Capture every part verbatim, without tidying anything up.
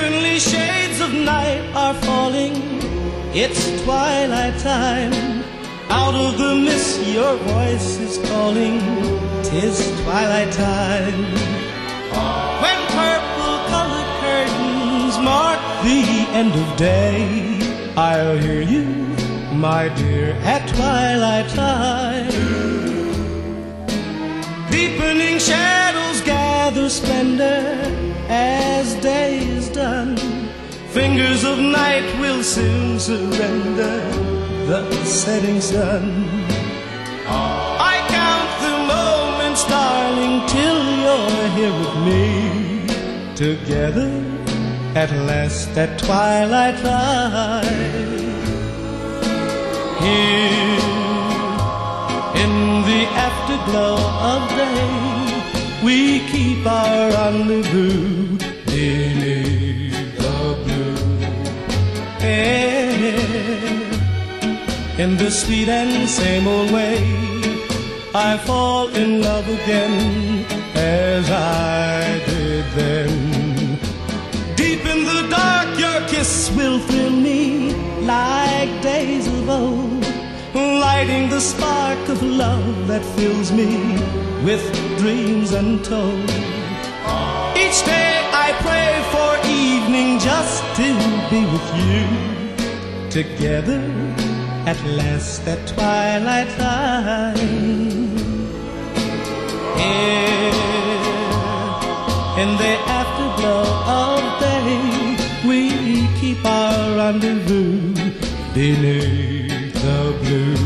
heavenly shades of night are falling. It's twilight time. Out of the mist your voice is calling. 'Tis twilight time. When purple-colored curtains mark the end of day, I'll hear you, my dear, at twilight time. Deepening shadows gather splendor as day is done. Fingers of night will soon surrender the setting sun. I count the moments, darling, till you're here with me. Together at last at twilight time. Here in the afterglow of day, we keep our rendezvous beneath the blue air. In the sweet and same old way, I fall in love again as I did then. Deep in the dark, your kiss will thrill me like days of old, lighting the spark of love that fills me with dreams untold. Each day I pray for evening just to be with you. Together at last at twilight time. Here in the afterglow of day, we keep our rendezvous beneath the blue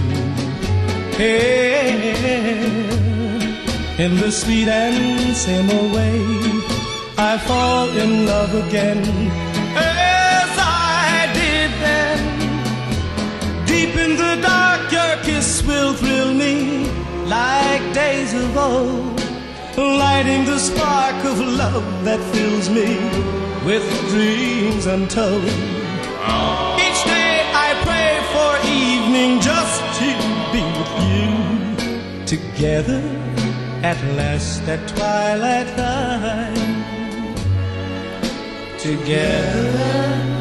air. In the sweet and same old way, I fall in love again as I did then. Deep in the dark, your kiss will thrill me like days of old, lighting the spark of love that fills me with dreams untold. Each day I pray for evening just to be with you. Together at last at twilight time. Together